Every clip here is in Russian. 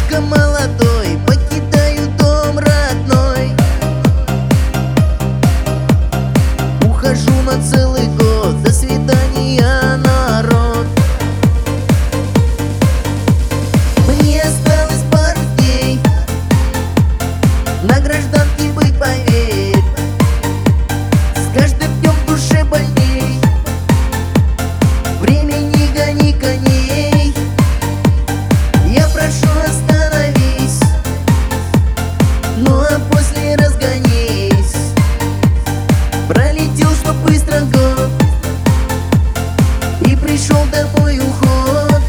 слишком молодой, покидаю дом родной. Ухожу на целый год, до свидания, народ. Мне осталось пару дней на гражданке быть, поверь. С каждым днем в душе больней, время не гони коней. Я прошу, остановись, ну а после разгонись. Пролетел, что быстро год, и пришел домой уход.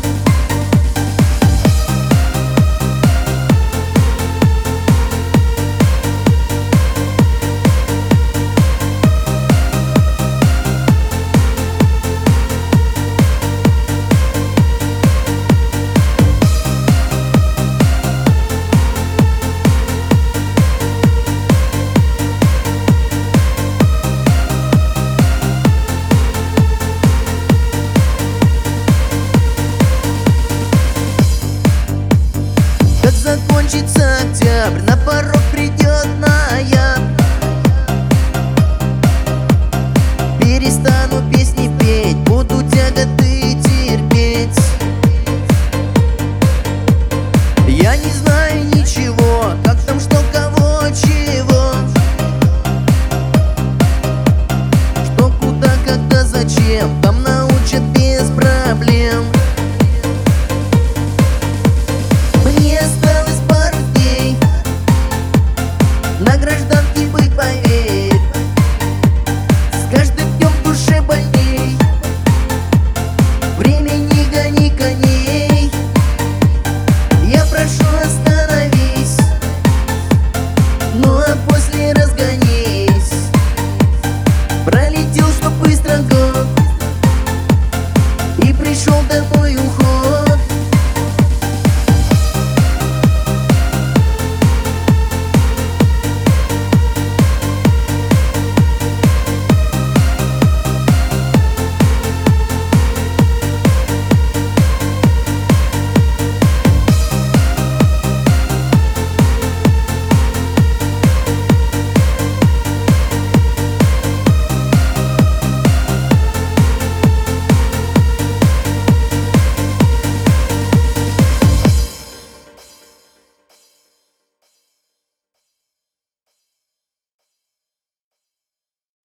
Как закончится октябрь, на порог придет